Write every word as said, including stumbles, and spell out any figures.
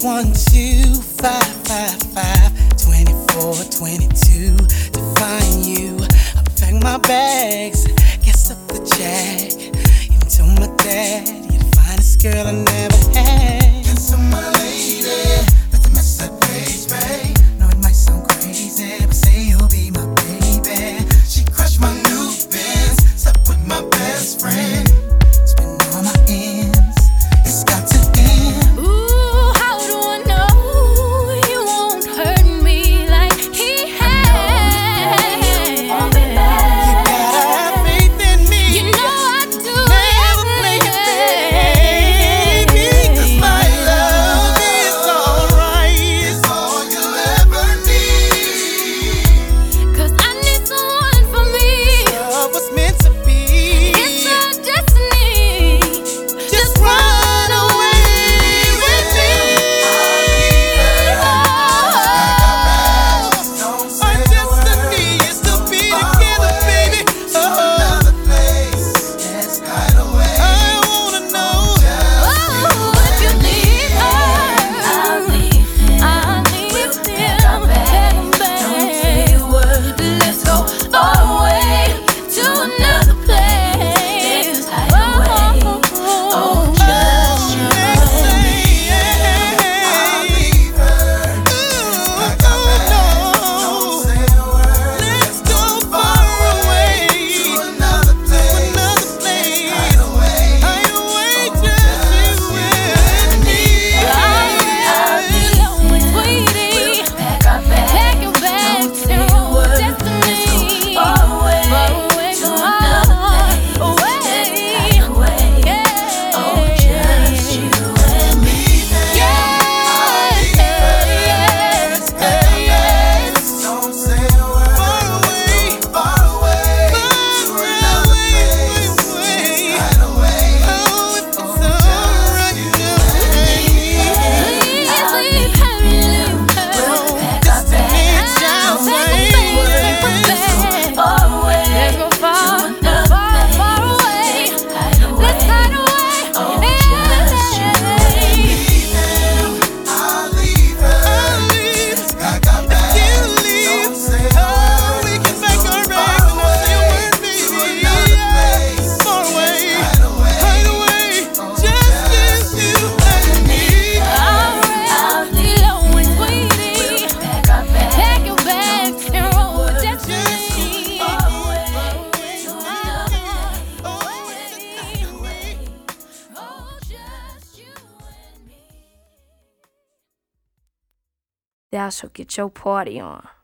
one two five five five twenty-four twenty-two to find you. I pack my bags, guess up the jack. Even told my dad you're the finest girl I never had. And so my lady, let the message page, babe. No, it might sound crazy, but say you'll be my baby. She crushed my new Benz, slept with my best friend. Spend all my ends, it's got to end. Ooh, how do I know you won't hurt me like he has? You gotta have faith in me. You know I do. Never play your baby, 'cause my love is alright. It's all you'll ever need. 'Cause I need someone for me. Love was meant to be. It's our destiny. Just run away with me. Our destiny is to be together, baby. Oh, I wanna know. Oh, if you leave her, I'll leave him. I'll leave him. Pack 'em back. Don't say a word. Let's go far away to another place. Oh, oh, just you Let's and say, me. I'll leave her. Ooh, oh, no. Let's go far away to another place. Hideaway, just you and me. I'll be lonely, sweetie. Pack your bags and roll with destiny. Far away, far away, to another place. Away, yeah. Oh, just you and me. Yes, yes, yes. Don't say a word. Far away, far away to another place. Hideaway, oh, if it's alright, you Please leave her, leave her. just to meet your way. Far away. Let's go far, far, far away. Let's hide away. I'll leave her. I'll leave. I got back. You leave. Oh, we can make our rags and not say a word, baby. Yeah. Far away, hideaway, just you and me. I'll be lonely, sweetie. Pack your bags and roll with destiny. Far away, to another place. Away. Oh, just you and me. Thou shalt get your party on.